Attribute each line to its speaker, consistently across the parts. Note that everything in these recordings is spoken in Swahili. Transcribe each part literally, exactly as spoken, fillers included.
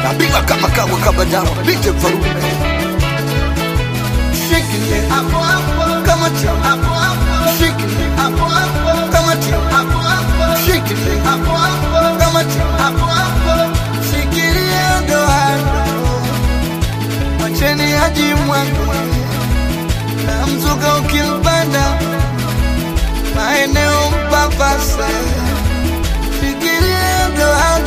Speaker 1: napiga kama kawa kama dawa bite mfarume shikilie hapo hapo kama tia hapo hapo shikilie hapo hapo kama tia hapo hapo shikilie hapo hapo kama tia hapo hapo shikilie ndoa macheni haji mwangu na mzuka ukimpanda maeneo mpapasa shikilie ndoa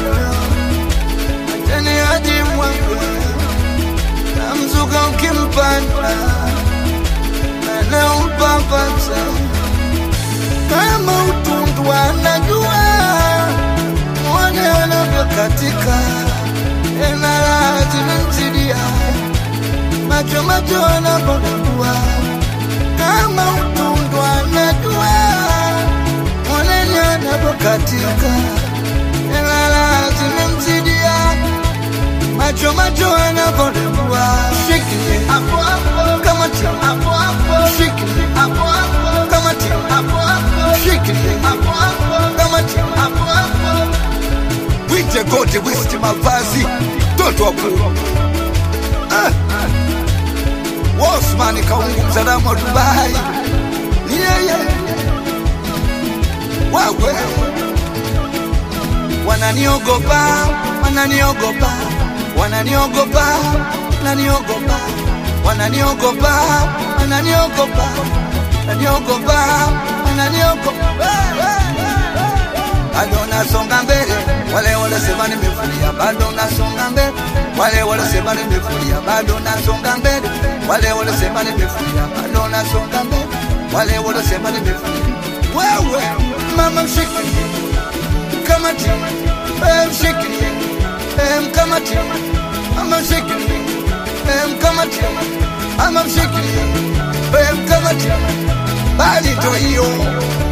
Speaker 1: macheni haji mwangu na mzuka ukimpanda maeneo mpapasa kama utundu anajua mwone anavyokatika enala zimemzidia macho macho anapodua kama utundu anajua mwone anavyokatika enala zimemzidia macho macho anapodua shikilie hapo hapo kama tia hapo hapo shikilie hapo hapo kama tia hapo hapo shikilie hapo hapo kama tia hapo hapo wite kote wiste mavazi toto wapu ah Osman kaungu msalamu wa Dubai ni yeye wawe wananiogopa wananiogopa wananiogopa wananiogopa wananiogopa wananiogopa wananiogopa wananiogopa bado nasonga mbele wale wale sema nimefulia bado nasonga mbele wale wale sema nimefulia bado nasonga mbele wale wale sema nimefulia bado nasonga mbele wale wale sema nimefulia wewe mama mshikilie kama timu mshikilie kama timu mama mshikilie kama timu mama mshikilie kama timu bali to hiyo